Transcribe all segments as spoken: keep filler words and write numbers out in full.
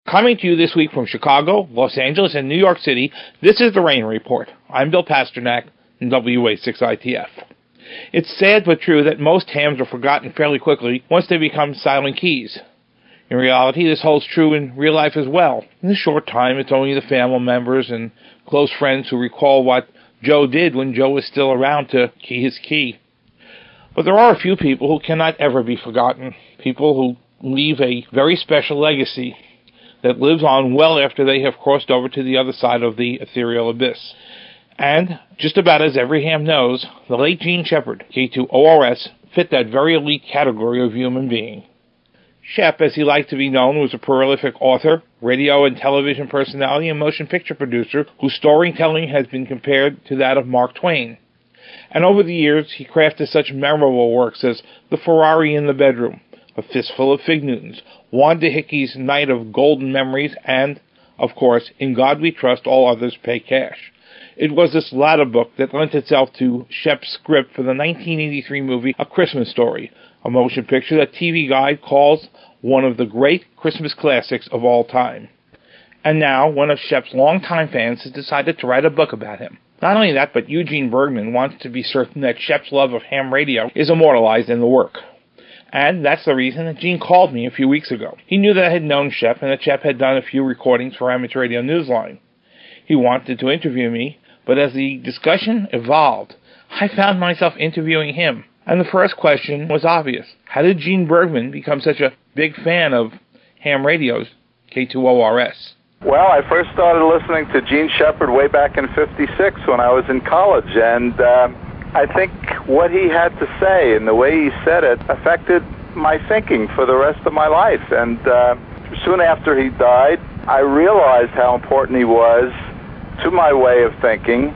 Coming to you this week from Chicago, Los Angeles, and New York City, this is the Rain Report. I'm Bill Pasternak in W A six I T F. It's sad but true that most hams are forgotten fairly quickly once they become silent keys. In reality, this holds true in real life as well. In a short time, it's only the family members and close friends who recall what Joe did when Joe was still around to key his key. But there are a few people who cannot ever be forgotten, people who leave a very special legacy that lives on well after they have crossed over to the other side of the ethereal abyss. And, just about as every ham knows, the late Jean Shepherd, K two O R S, fit that very elite category of human being. Shep, as he liked to be known, was a prolific author, radio and television personality, and motion picture producer whose storytelling has been compared to that of Mark Twain. And over the years, he crafted such memorable works as The Ferrari in the Bedroom, A Fistful of Fig Newtons, Wanda Hickey's Night of Golden Memories, and, of course, In God We Trust, All Others Pay Cash. It was this latter book that lent itself to Shep's script for the nineteen eighty-three movie A Christmas Story, a motion picture that T V Guide calls one of the great Christmas classics of all time. And now, one of Shep's longtime fans has decided to write a book about him. Not only that, but Eugene Bergman wants to be certain that Shep's love of ham radio is immortalized in the work. And that's the reason that Gene called me a few weeks ago. He knew that I had known Shep and that Shep had done a few recordings for Amateur Radio Newsline. He wanted to interview me, but as the discussion evolved, I found myself interviewing him. And the first question was obvious. How did Gene Bergman become such a big fan of ham radios, K two O R S? Well, I first started listening to Jean Shepherd way back in fifty-six when I was in college, and uh, I think what he had to say and the way he said it affected my thinking for the rest of my life. And uh, soon after he died, I realized how important he was to my way of thinking,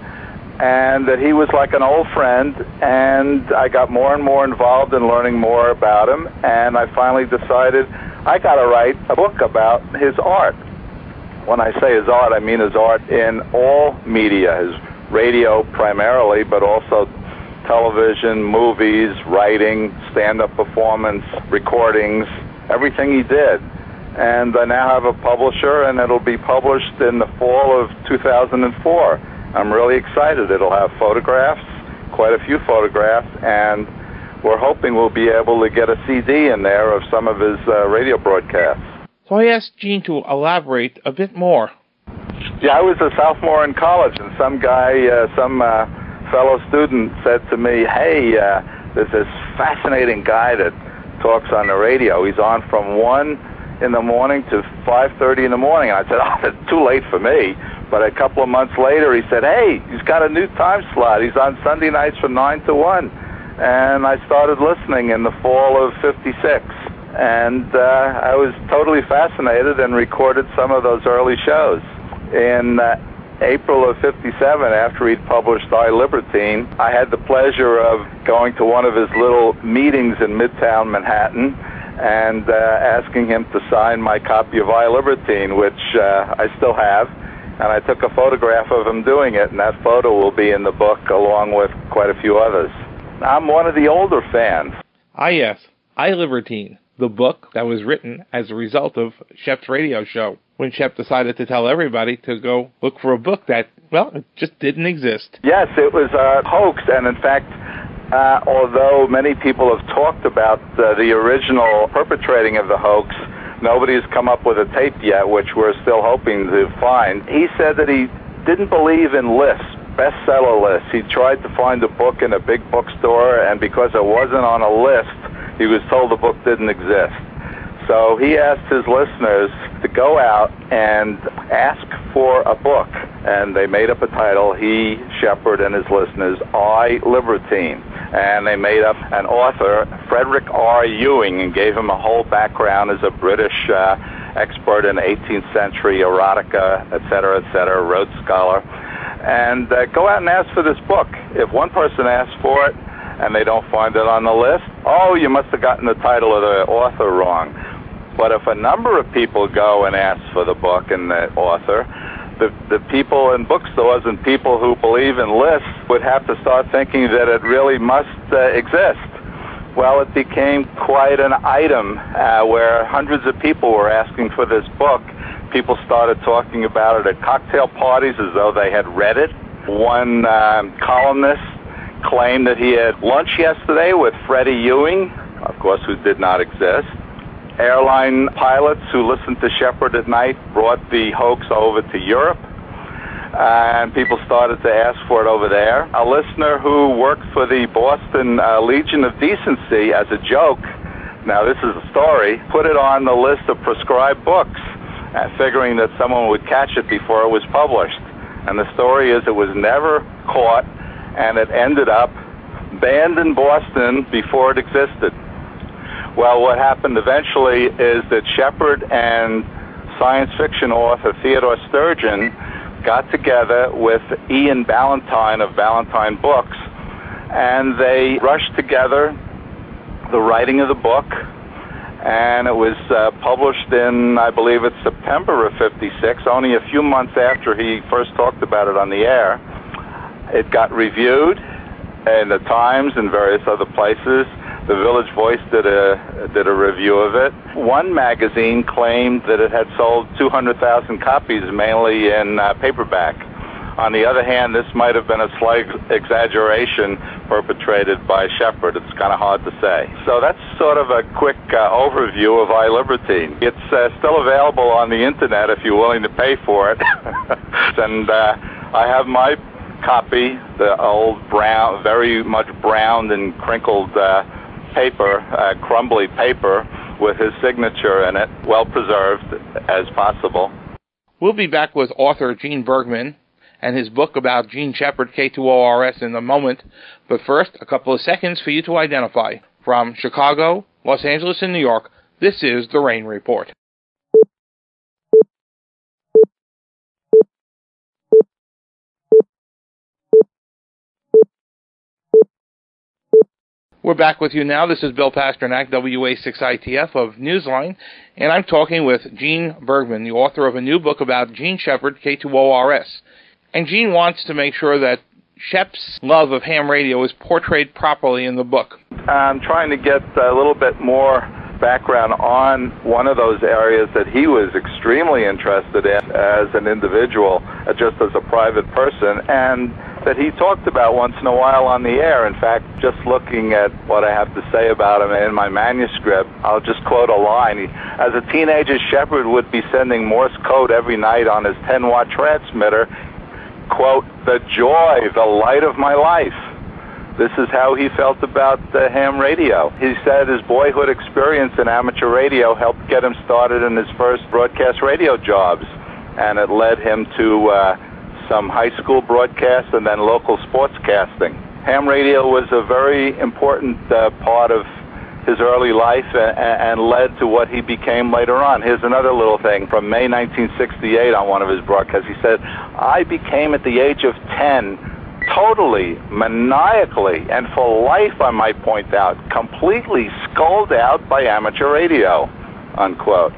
and that he was like an old friend, and I got more and more involved in learning more about him, and I finally decided I got to write a book about his art. When I say his art, I mean his art in all media, his radio primarily, but also television, movies, writing, stand-up performance, recordings, everything he did. And I now have a publisher, and it'll be published in the fall of two thousand four. I'm really excited. It'll have photographs, quite a few photographs, and we're hoping we'll be able to get a C D in there of some of his uh, radio broadcasts. So I asked Gene to elaborate a bit more. Yeah, I was a sophomore in college, and some guy, uh, some uh, fellow student said to me, hey, uh, there's this fascinating guy that talks on the radio. He's on from one in the morning to five thirty in the morning. And I said, oh, that's too late for me. But a couple of months later, he said, hey, he's got a new time slot. He's on Sunday nights from nine to one. And I started listening in the fall of fifty-six. And uh, I was totally fascinated and recorded some of those early shows. In uh, April of fifty-seven, after he'd published I, Libertine, I had the pleasure of going to one of his little meetings in Midtown Manhattan and uh, asking him to sign my copy of I, Libertine, which uh, I still have. And I took a photograph of him doing it, and that photo will be in the book along with quite a few others. I'm one of the older fans. Ah, yes, I, Libertine, the book that was written as a result of Shep's radio show, when Shep decided to tell everybody to go look for a book that, well, it just didn't exist. Yes, it was a hoax, and in fact, uh, although many people have talked about uh, the original perpetrating of the hoax, nobody's come up with a tape yet, which we're still hoping to find. He said that he didn't believe in lists, bestseller lists. He tried to find a book in a big bookstore, and because it wasn't on a list, he was told the book didn't exist. So he asked his listeners to go out and ask for a book, and they made up a title, he, Shepherd, and his listeners, I, Libertine. And they made up an author, Frederick R. Ewing, and gave him a whole background as a British uh, expert in eighteenth century erotica, et cetera, et cetera, Rhodes Scholar. And uh, go out and ask for this book. If one person asks for it and they don't find it on the list, oh, you must have gotten the title of the author wrong. But if a number of people go and ask for the book and the author, the, the people in bookstores and people who believe in lists would have to start thinking that it really must uh, exist. Well, it became quite an item uh, where hundreds of people were asking for this book People started talking about it at cocktail parties as though they had read it. One um, columnist claimed that he had lunch yesterday with Freddie Ewing, of course, who did not exist. Airline pilots who listened to Shepard at night brought the hoax over to Europe, and people started to ask for it over there. A listener who worked for the Boston uh, Legion of Decency as a joke, now this is a story, put it on the list of proscribed books, uh, figuring that someone would catch it before it was published. And the story is it was never caught, and it ended up banned in Boston before it existed. Well, what happened eventually is that Shepard and science fiction author Theodore Sturgeon got together with Ian Ballantine of Ballantine Books, and they rushed together the writing of the book, and it was uh, published in, I believe it's September of fifty-six, only a few months after he first talked about it on the air. It got reviewed in the Times and various other places. The Village Voice did a did a review of it. One magazine claimed that it had sold two hundred thousand copies, mainly in uh, paperback. On the other hand, this might have been a slight exaggeration perpetrated by Shepard. It's kind of hard to say. So that's sort of a quick uh, overview of iLibertine. It's uh, still available on the internet if you're willing to pay for it. And uh, I have my copy, the old brown, very much browned and crinkled uh, paper, uh, crumbly paper, with his signature in it, well preserved as possible. We'll be back with author Gene Bergman and his book about Gene Shepard, K two O R S, in a moment. But first, a couple of seconds for you to identify. From Chicago, Los Angeles, and New York, this is The Rain Report. We're back with you now. This is Bill Pasternak, W A six I T F of Newsline, and I'm talking with Gene Bergman, the author of a new book about Gene Shepard, K two O R S. And Gene wants to make sure that Shep's love of ham radio is portrayed properly in the book. I'm trying to get a little bit more background on one of those areas that he was extremely interested in as an individual, uh, just as a private person, and that he talked about once in a while on the air. In fact, just looking at what I have to say about him in my manuscript, I'll just quote a line. He, as a teenager, Shepard would be sending Morse code every night on his ten-watt transmitter, quote, "the joy, the light of my life." This is how he felt about the ham radio. He said his boyhood experience in amateur radio helped get him started in his first broadcast radio jobs, and it led him to uh, some high school broadcasts and then local sportscasting. Ham radio was a very important uh, part of his early life and, and led to what he became later on. Here's another little thing from May nineteen sixty-eight on one of his broadcasts. He said, "I became at the age of ten totally, maniacally, and for life, I might point out, completely sculled out by amateur radio," unquote.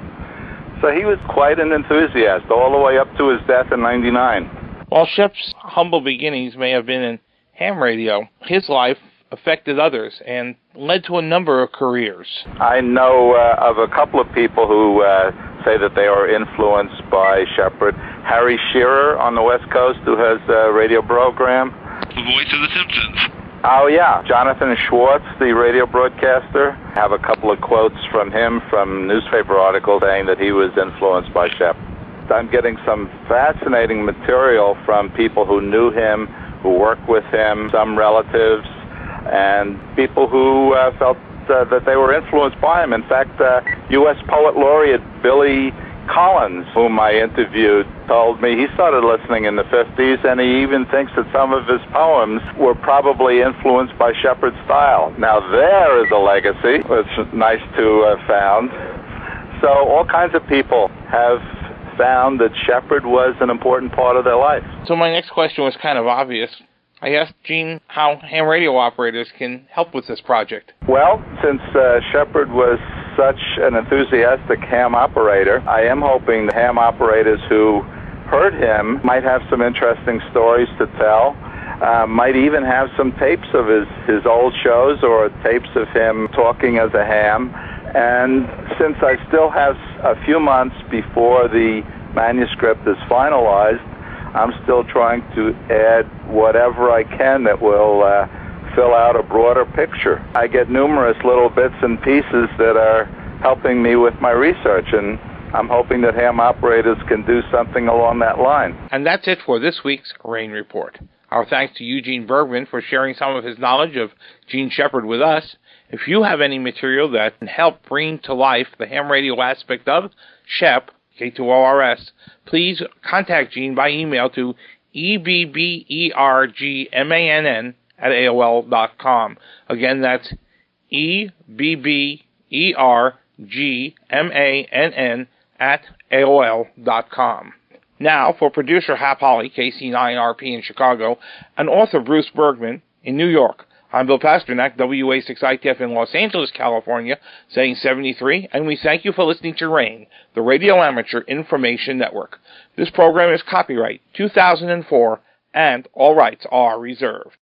So he was quite an enthusiast all the way up to his death in ninety-nine. While Shep's humble beginnings may have been in ham radio, his life affected others and led to a number of careers. I know uh, of a couple of people who uh, say that they are influenced by Shepard. Harry Shearer on the West Coast, who has a radio program. The voice of the Simpsons. Oh, yeah. Jonathan Schwartz, the radio broadcaster. I have a couple of quotes from him from newspaper articles saying that he was influenced by Shepard. I'm getting some fascinating material from people who knew him, who worked with him, some relatives, and people who uh, felt uh, that they were influenced by him. In fact, uh, U S Poet Laureate Billy Collins, whom I interviewed, told me he started listening in the fifties, and he even thinks that some of his poems were probably influenced by Shepard's style. Now there is a legacy. It's nice to have found. So all kinds of people have found that Shepard was an important part of their life. So my next question was kind of obvious. I asked Gene how ham radio operators can help with this project. Well, since uh, Shepard was such an enthusiastic ham operator, I am hoping the ham operators who heard him might have some interesting stories to tell, uh, might even have some tapes of his, his old shows or tapes of him talking as a ham. And since I still have a few months before the manuscript is finalized, I'm still trying to add whatever I can that will uh, fill out a broader picture. I get numerous little bits and pieces that are helping me with my research, and I'm hoping that ham operators can do something along that line. And that's it for this week's Rain Report. Our thanks to Eugene Bergman for sharing some of his knowledge of Jean Shepherd with us. If you have any material that can help bring to life the ham radio aspect of Shep, K two O R S, please contact Gene by email to E B B E R G M A N N at A O L dot com. Again, that's E B B E R G M A N N at A O L dot com. Now, for producer Hap Holly, K C nine R P in Chicago, and author Bruce Bergman in New York, I'm Bill Pasternak, W A six I T F in Los Angeles, California, saying seventy-three, and we thank you for listening to RAIN, the Radio Amateur Information Network. This program is copyright two thousand four, and all rights are reserved.